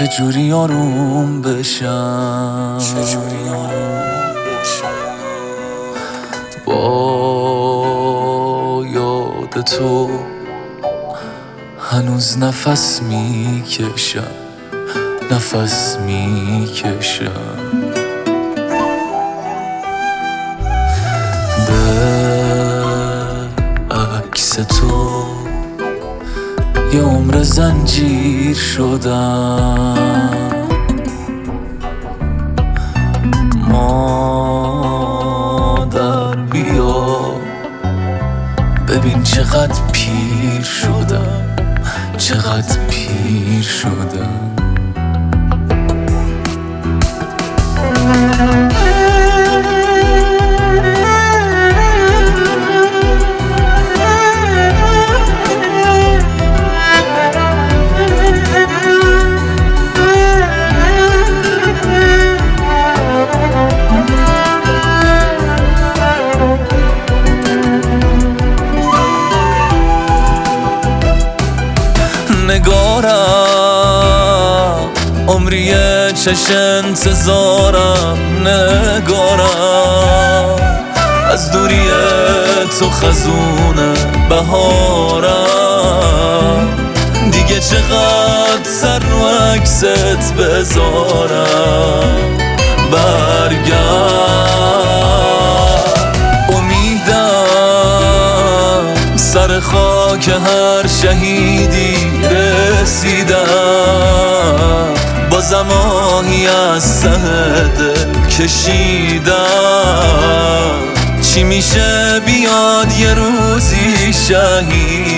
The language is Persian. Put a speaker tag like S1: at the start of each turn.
S1: چجوری آروم بشم، با یاد تو هنوز نفس میکشم، نفس میکشم. به عکس تو یه عمر زنجیر شدم، مادر بیا ببین چقدر پیر شدم، چقدر پیر شدم. نگارم عمریه چش انتظارم، نگارم از دوری تو خزونه بهارم. دیگه چقدر سر رو عکست بذارم، برگرد. امیدم سر خاک هر شهیدی رسیدم، بازم آهی از ته دل کشیدم. چی میشه بیاد یه روزی شهید